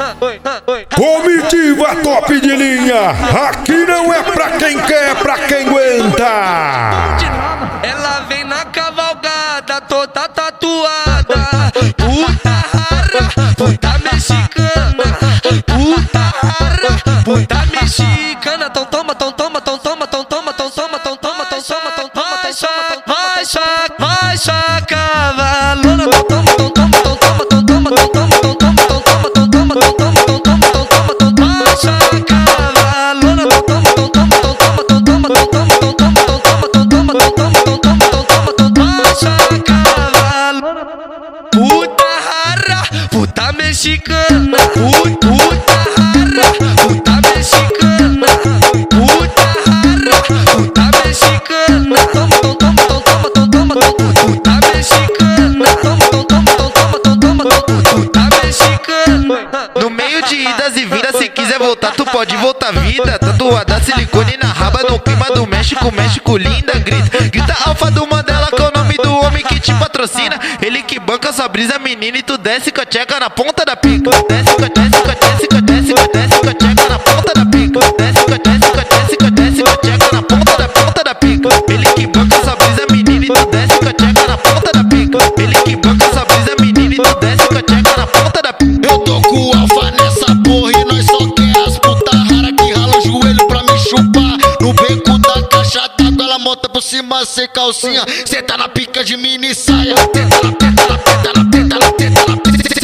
Comitiva top de linha, aqui não é pra quem quer, é pra quem aguenta. Ela vem na cavalgada, toda tatuada. Puta rara, puta mexicana. Puta rara, puta mexicana. Tão toma, tão toma, tão toma, tão toma, tão toma, tão toma, tão toma, tão toma, vai cavalona. Tão toma, tão toma, tão toma, tão toma, tão toma, tão toma, tão toma, tão toma, tão toma, tão toma, tão toma, tão toma, vai cavalona. Tão toma, tão toma, tão toma, tão toma, tão toma, tão toma, tão toma, tão toma, tão toma, tão toma, tão toma, tão toma, vai cavalona. Puta rara, puta mexicana. Puta rara, puta mexicana. Puta rara, puta mexicana. Toma, tão toma, tão toma, tão toma, tão puta mexicana. Toma, tão toma, tão toma, tão toma, tão puta mexicana. No meio de idas e vindas, se quiser voltar, tu pode voltar vida. Tatuada silicone na raba, no clima do México, México linda. Grita Alfa do Mandela, que é o nome do homem que te patrocina. Ele que banca sua brisa, menina, e tu desce com a tcheca na ponta da pica. Desce com a tcheca na ponta da pica. Desce com a tcheca na ponta da pica. Ele que banca sua brisa, menina, e tu desce com a tcheca na ponta da pica. Ele que banca sua brisa, menina, e tu desce com a tcheca na ponta da pica. Eu tô com o Alfa nessa porra e nós só quer as puta rara que rala o joelho pra me chupar. No beco da caixa d'água ela monta por cima sem calcinha. Cê tá na pica de mini saia. Tenta na tenta na tenta na tenta na tenta na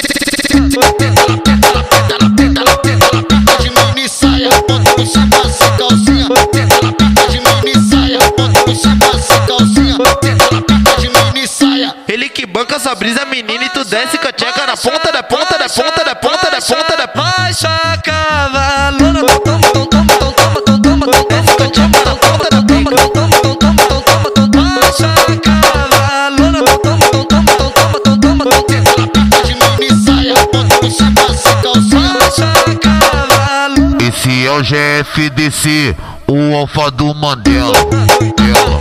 pica de mini saia. Monta por cima sem calcinha. Tenta na pica de mini saia. Monta por cima sem calcinha. Tenta na pica de mini saia. Ele que banca sua brisa, menina, e tu desce com a tcheca na ponta da ponta da ponta da ponta da ponta da Baixa cavalona. Tão toma, tão toma, tão toma, tão toma, tão toma, tão toma, tão toma, tão toma, tão toma, tão toma, tão toma, tão toma, baixa cavalona. Tão toma, tão toma, tão toma, tão toma, tão tenta na pica de mini saia. Monta por cima sem calcinha. baixa cavalona. Esse é o GFDC, o Alfa do Mandela.